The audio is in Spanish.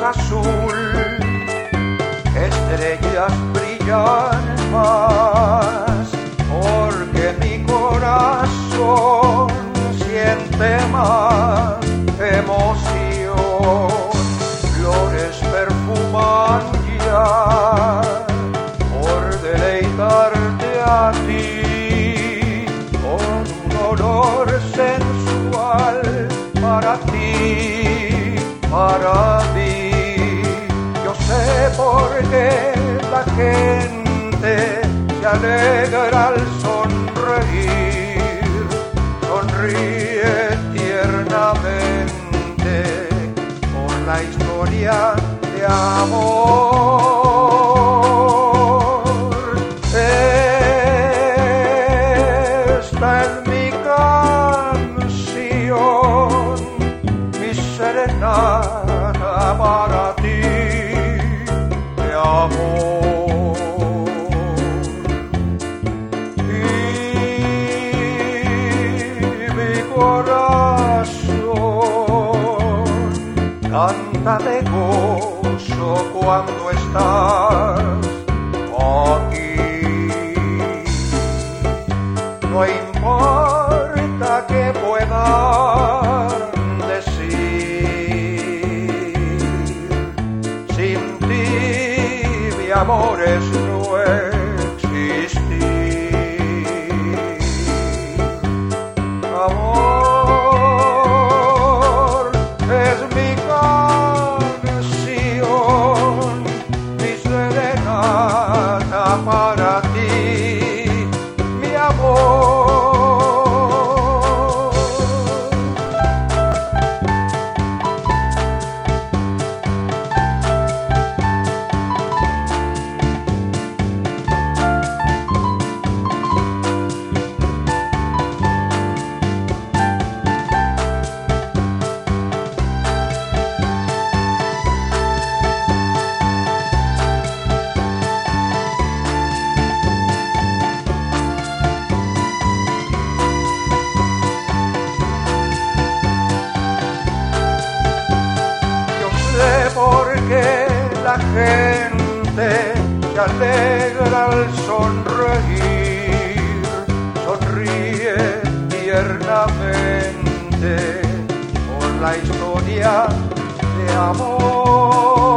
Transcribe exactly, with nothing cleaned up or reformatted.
azul, estrellas brillan más, porque mi corazón siente más emoción. Flores perfuman ya por deleitarte a ti, con un olor sensual para ti, para mí. Yo sé por qué la gente se alegra al sonreír, sonríe tiernamente por la historia de amor. Esta es mi canción, mi serenata para ti, de amor. Y mi corazón canta de gozo cuando estás aquí. No importa que puedan decir, sin ti mi amor es no existir. Amor es mi canción, mi serenata para ti, mi amor. Porque la gente se alegra al sonreír, sonríe tiernamente por la historia de amor.